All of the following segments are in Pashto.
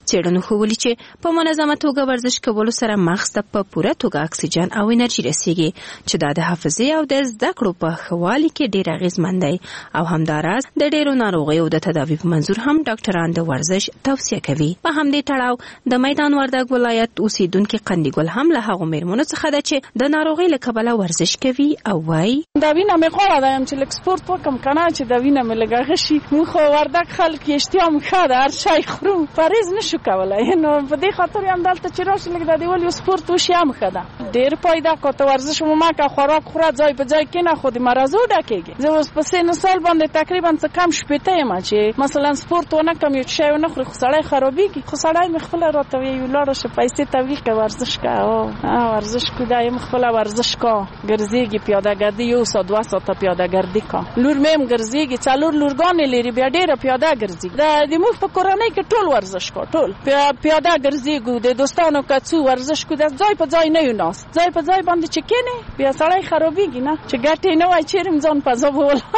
څېړنو ښودلي چې په منظمه توګه ورزش کولو سره مغز ته په پوره توګه اکسیجن او انرژي رسیږي چې دا د حافظې او د زده کړو په ښه والي کې ډېر اغېزمن دی او همداراز د ډېرو ناروغیو د تداوي په منظور هم ډاکټران د ورزش توصیه کوي. په همدې تړاو د میدان وردګ ولایت اوسیدونکي قندیګل هم له هغو مېرمنو څخه ده چې د ناروغۍ له کبله ورزش کوي او وایي دا وینه مې غواړه ده چې لږ سپورت وکړم که نه چې دا وینه مې لږ هغه شي. موږ خو وردګ خلک یې اشتها مو ښه ده، هر شی خورو، پرهیز نشو کولی، نو په دې خاطر یې همدلته چې راشي لږ د دې ولې سپورت وشي هم ښه ده. ډېر فایده که ته ورزش مو مه کوه، خوراک خوره، ځای په ځای کښېنه، خو د مرضو ډکېږي. زه اوس په سن سال باندې تقریبا څه کم شپېته یم چې مثلا سپورت ونه کړم یو شی ونه خوري خو سړی خرابېږي. خو سړی مې خپله راته وایي ولاړه شه پیسې تویې کړه ورزش کوه، ورزش کو دا یم خپله ورزش کوه، ګرځېږي پیاده ګردي 1 ساعت 2 ساعته پیاده ګردي کوه. لور مې هم ګرځېږي، 4 لورګانې لري، بیا ډېره پیاده ګرځي. د موږ په کورنۍ کې ټول ورزش کوو، ټول پیاده ګرځېږو، د دوستانو کڅو ورزش کوو، د ځای په ځای نه یو ناست، ځای په ځای باندې چې کېنې بیا سړی خرابېږي نه چې ګټې نه وای چیرې ځان په ځا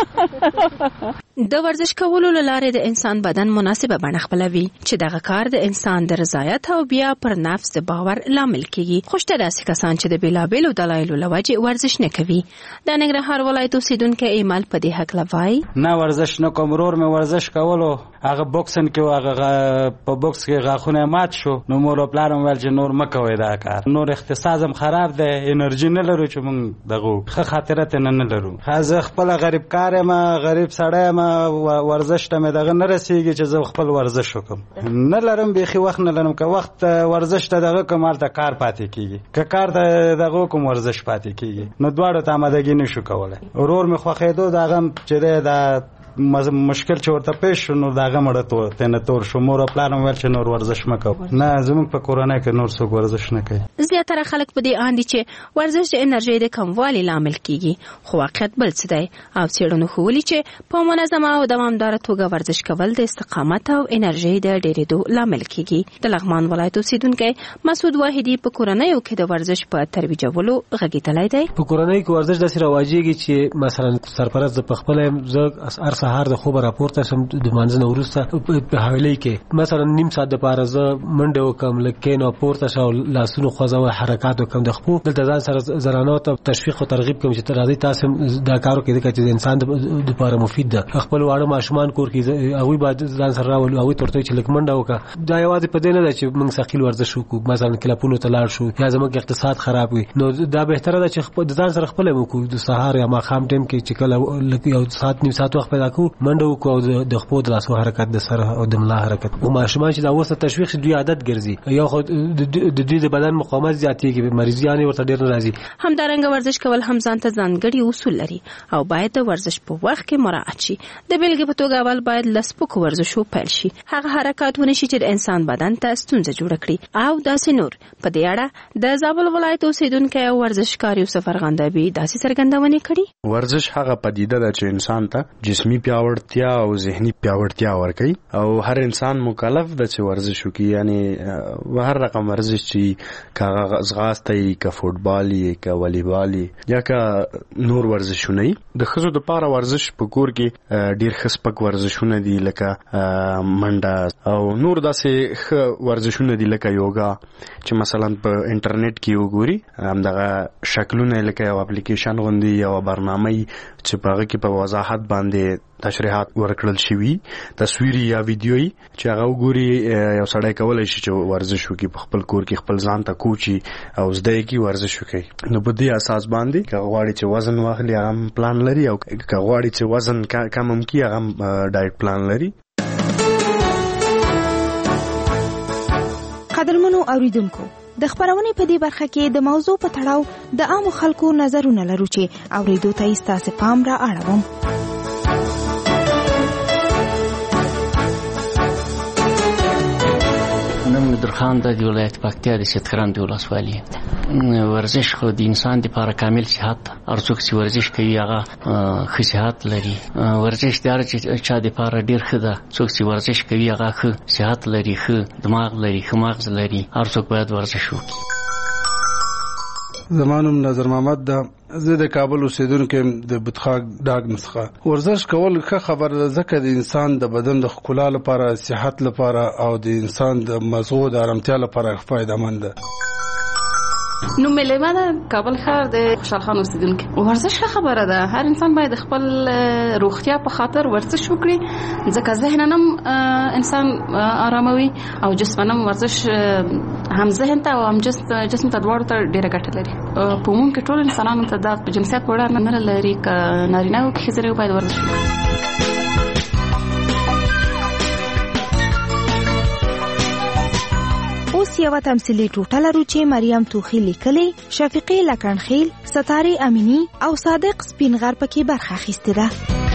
بوله. د ورزش کولو له لارې د انسان بدن مناسبه بڼه خپلوي چې دغه کار د انسان د رضایت او بیا پر نفس د باور لامل کیږي. خو شته داسې کسان چې د بیلابیلو دلایلو له وجې ورزش نه کوي. د ننګرهار ولایت اوسیدونکی ایمل په دې هکله وایي نه ورزش نه کوم، ورور مې ورزش کولو، هغه بوکسن کې هغه په بوکس کې غاښونه مات شو، نو مور او پلار مې ویل چې نور مه کوئ دا کار، نور اقتصاد هم خراب دی، انرژي نه لرو چې موږ دغه ښه خاطره ترې نه لرو. زه خپله غریب کار یم، غریب سړی یم، ورزش ته مې دغه نه رسېږي چې زه خپل ورزش وکړم، نه لرم بیخي وخت نه لرم. که وخت ورزش ته دغه کوم هلته کار پاتې کېږي، که کار ته دغه کوم ورزش پاتې کېږي، نو دواړو ته آمادګي نه شو کولی. ورور مې خوښېدو د هغه چې دی دا مشکل چې ورته پیښ شو نو دا هغه مړه ته نه تور شو. مور او پلار مې ویل چې نور ورزش مه کوه. نه زموږ په کورنۍ کې نور څوک ورزش نه کوي. زیاتره خلک په دې اند دي چې ورزش د انرژۍ د کموالي لامل کیږي، خو واقعیت بل څه دی او څېړنو ښودلي چې په منظمه او دوامداره توګه ورزش کول د استقامت او انرژۍ د ډېرېدو لامل کیږي. د لغمان ولایت اوسیدونکی مسعود واحدي په کورنیو کې د ورزش په ترویجولو غږېدلی دی. په کورنۍ کې ورزش داسې رواجېږي چې مثلا سرپرست زه په خپله زه سهار د خوبه راپورته شم د مانځه نه وروسته په حویلۍ کې مثلا نیم ساعت دپاره زه منډه وکړم، لږ کښېنم، پورته شه او لاسونه خوځوه، حرکات وکړم د خپو. دلته ځان سره زنانو ته تشویق او ترغیب کوم چې راځئ تاسو دا کار وکړئ ځکه چې د انسان دپاره مفید ده. خپل واړه ماشومان کور کې هغوی باید ځان سره راولو، هغوی ته ورته وایي چې لږ منډه وکړه. دا یوازې په دې نه ده چې موږ ثقیل ورزش وکړو، مثلا کلبونو ته لاړ شو یا زموږ اقتصاد خراب وي، نو دا بهتره ده چې د ځان سره خپله وکړو. د سهار یا ماښام ټایم کې چې کله یو ساعت نیم ساعت وخت پیدا کړو، منډه وکړو او د خپو د لاسو حرکت، د سر او د ملا حرکت. او ماشومان چې دا اوس تشویق شي دوی عادت ګرځي، یا خو د دوی د بدن مقاومت زیاتېږي، مریضیانې ورته ډېر نه راځي. همدارنګه ورزش کول هم ځان ته ځانګړي اصول لري او باید د ورزش په وخت کې مراعات شي. د بیلګې په توګه اول باید له سپکو ورزشو پیل شي، هغه حرکات ونه شي چې د انسان بدن ته ستونزه جوړه کړي او داسې نور. په دې اړه د زابل ولایت اوسیدونکی او ورزشکار یوسف ارغندابي داسې څرګندونې کړي. ورزش هغه پدیده ده چې انسان ته جسمي پیاوړتیا او ذهني پیاوړتیا ورکوي او هر انسان مکلف ده چې ورزش وکړي. یعنی هر رقم ورزش چې که ځغاسته وي، که فوټبال وي، که والیبال وي یا که نور ورزشونه وي. د ښځو دپاره ورزش په کور کې ډېر ښه سپک ورزشونه دي لکه منډه او نور داسې ښه ورزشونه دي لکه یوګا چې مثلا په انټرنیټ کې وګوري همدغه شکلونه لکه یو اپلیکیشن غوندې یو برنامه چې په هغه کې په وضاحت باندې تشریحات ورکړل شوي، تصویري یا ویډیويي چې هغه وګوري یو سړی کولی شي چې ورزش وکړي په خپل کور کې، خپل ځان ته کوچي او زده یې کړي ورزش وکړي. نو په دې اساس باندې که غواړي چې وزن واخلي هغه هم پلان لري او که غواړي چې وزن کم هم کړي هغه هم ډایټ پلان لري. قدرمنو اوریدونکو، د خبرونې په دې برخه کې د موضوع په تړاو د عامو خلکو نظرونه لرو چې اوریدو ته یې ستاسو پام را اړوم. نوم درخان د ولایت پکتیا د شتکران د ولسوالۍ. ورزش خو د انسان لپاره کامل صحت، هر څوک چې ورزش کوي هغه ښه صحت لري. ورزش د هر چا لپاره ډېر ښه ده، څوک چې ورزش کوي هغه ښه صحت لري، ښه دماغ لري، ښه مغز لري. هر څوک باید ورزش وکړي. زما نوم نظر محمد ده. زه د کابل اوسیدونکی یم، د بتخاک ډاګ څخه. ورزش کول ښه خبره ده ځکه د انسان د بدن د ښکلا لپاره، صحت لپاره او د انسان د مزغو د آرامتیا لپاره فایده‌مند ده. نوم مې لیما ده، کابل ښار د خوشحال خان اوسیدونکی. ورزش ښه خبره ده، هر انسان باید خپل روغتیا په خاطر ورزش وکړي ځکه ذهن هم انسان آراموي او جسمانه ورزش هم ذهن ته او هم جسم ته دواړو ته ډېره ګټه لري. په عموم کې ټول انسانانو ته دا په جنسیت په اړه نه لري، که نارینه او که ښځینه باید ورزش وکړي. اوس یو تمثیلي ټوټه لرو چې مریم توخی لیکلې، شفیقې لکنخیل، ستارې امینی او صادق سپینغر پکې برخه اخیستې ده.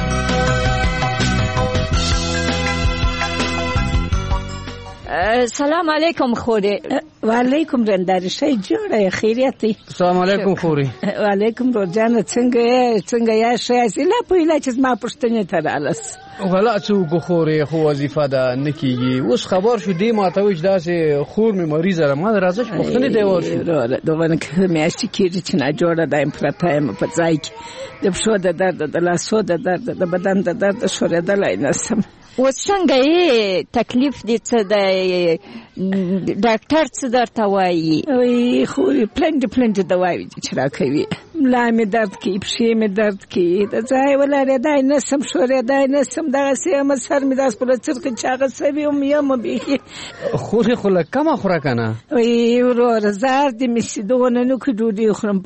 سلام علیکم خوري. وعلیکم رنداري شي جوړه خیریت دی. السلام علیکم خوري. وعلیکم روزانه څنګه یا شي لا په علاج ما پښتنه ته رالس. ولا څو خوري خو وظیفه ده نکیږي. اوس خبر شو دی ما ته وښ داسې خور مې مریض را ما راځش پښتنه دی ورشي. دوه مې اشتي کېږي چې نه جوړه دایم پرتایم په ځای کې. د بشو د درد د لاسو د درد د بدن د درد شوردلای نسم. وڅنګه یې تکلیف دې څه دی ډاکټر څه درته وایي؟ وی خو پلند دواوي چې راکوي، ملا مې درد کوي، پښې مې درد کوي، د ځای ولارېدای نسم، شورېدای نسم، دغسې یم سر مې داسې په څرخه چې هغه سوي وم یم بیخي. خورې خو لږ کمه خوره که نه؟ وی وروره زار دې مې چې دغونه نوکې ډوډۍ خورم.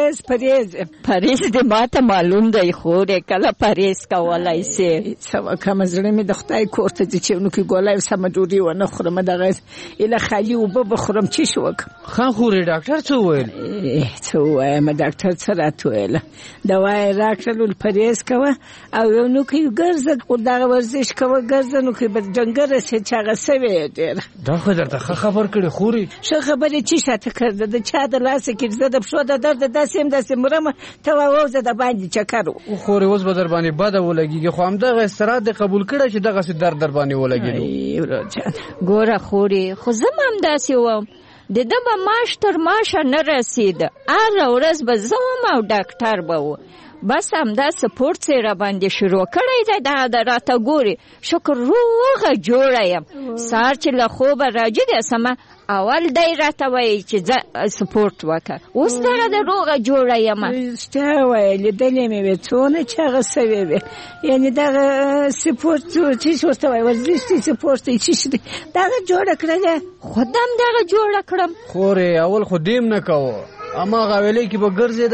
پرهیز دې ماته معلوم دی خورې، کله پرهیز کولی سې؟ څه وکړم، زړه مې د خدای کور ته ځي چې نوکې ګولی سمه ډوډۍ ونه خورم، دغه ایله خالي اوبه به خورم، چې شو وکړم. ښه خورې ډاکټر څه وویل؟ څه ووایم ډاکټر څه راته وویله، دوا یې راکړل پرهیز کوه او یو نوکې ګرځه، دغه ورزش کوه ګرځه، نوکې به ډنګره شي چې هغه سوې یې ډېره. دا خو درته ښه خبر کړې خورې. ښه خبرې چې شاته کړده، د چا د لاسه کې زه د پښو د درد داسې یم داسې مرمه، ته ووځه د باندې چکر و. خورې اوس به در باندې بده ولګېږي، خو همدغه استراحت دې قبول کړی چې دغسې درد در باندې ولګېدو. ګوره خورې خو زه هم همداسې وم، د ده به معاش تر معاشه نه رسېده، هره ورځ به زه وم او ډاکټر به و. بس همدا سپورټ یې را باندې شروع کړی دی، دا راته ګوري شکر روغه جوړه یم. سهار چې له خوبه راجګه سمه اول دی راته وایي چې زه سپورټ وکړه، اوس دغه د روغه جوړه یم. رښتیا وایي لیدلې مې وې څونه چې هغه سوې وې، یعنې دغه سپورټ چې ورته وایي ورزش دی، سپورټ دی چې دی دغه جوړه کړله، خود هم دغه جوړه کړم. خورې اول خو دیم نه کوه، اما غاویلې کې به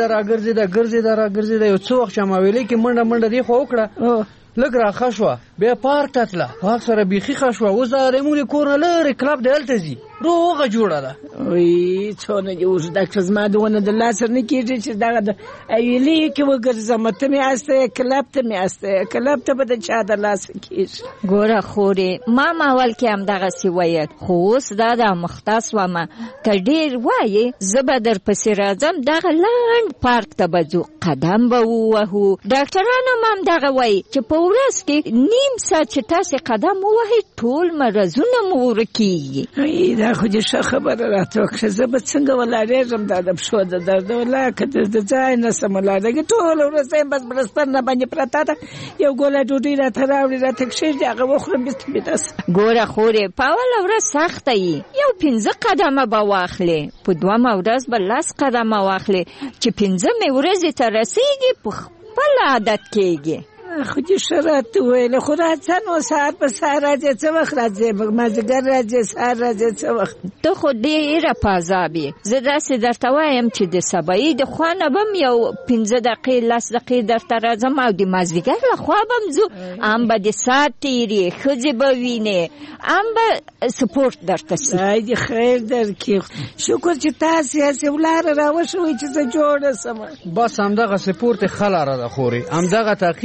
ګرځېده یو څو وخت چې ماویلې کې منډه دی خو وکړه، لږ راښه شوه، بیا پارک ته تله، پارک سره بیخي ښه شوه. اوس د زموږ د کور نه لرې کلب دی هلته ځي، روغه جوړه ده. وی څونه دې اوس ډاکټر زما دونه د لاسه نه کېږي چې دغه د اویلې کې وګرځم، ته مې استه کلب ته مې استه کلب ته به د چا د لاسه کېږي. ګوره خورې ما اول کې همدغسې ویل، خو اوس دا د مختص ومه، که ډېر وایې زه به در پسې راځم، دغه لنډ پارک ته به ځو، قدم به ووهو. ډاکټران هم همدغه وایي چې په ورځ کې نیم ساعت چې تاسې قدم ووهئ ټول مرضونه مو ورکېږي. دا خو دې ښه خبره راته وکړه، زه به څنګه ولاړېږم دا د پښو د درد ولا که د ځای نه سم ولاړېږي، ټوله ورځ یم بس بړستن نه باندې پرته ده، یو ګوله ډوډۍ راته راوړي راته کښېږدي هغه وخورم بېرته مې داسې. ګوره خورې په اوله ورځ سخته یي، یو 5 قدمه به واخلې، په 2مه ورځ به 10 قدمه واخلې، چې 5مې ورځې ته رسېږي په خپل عادت کېږي. خو دې ښه راته وویله، خو راځه نو سهار په سهار راځې څه وخت راځې، مازدیګر راځې سهار راځې څه وخت؟ ته خو ډېره په عذاب یې، زه داسې درته وایم چې د سبایي د خوا نه به م یو 15 دقیقې 10 دقیقې درته راځم او د مازدیګر له خوا به م ځو، هم به د ساعت تېرې، ښځې به وینې، هم به سپورټ درته سي. خدای دې خیر درکړي، شکر چې تاسې هسې ولاره راوښوئ چې زه جوړه سمه. بس همدغه سپورټ یې ښه لاره ده خورې، همدغه تعقیب کړئ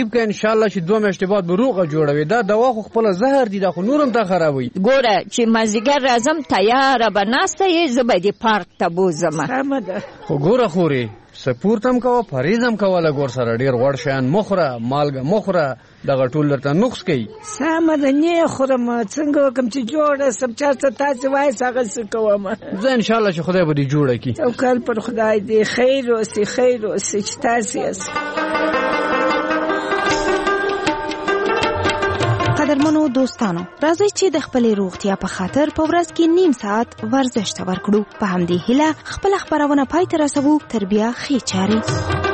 شاء الله چې 2 میاشتې بعد به روغه جوړوي. دا دوا خو خپل زهر دي، دا خو نورم تا خرابوي. ګوره چې مازیګر راځم تیاره به ناسته یې، زه به دې پارک ته بوځم. سمه ده. خو ګوره خورې سپورت هم کوه، پرهیز هم کوه، ګور سره ډېر غوړ شیان مخوره، مالګه مخوره، دغه ټول درته نقص کوي. سمه ده نه خورم، څنګه وکړم چې جوړه سم، چا څه تاسې وایاست هغسې کوم. زه انشاءالله چې خدای به دې جوړه کړي. توکل پر خدای دی. خیر اوسې خیر اوسې چې تاسې یاست. قدرمنو دوستانو، راځئ چې د خپلې روغتیا په خاطر په ورځ کې نیم ساعت ورزش ته ورکړو. په همدې هیله خپله خپرونه پای ته رسوو. تر بیا ښې چارې.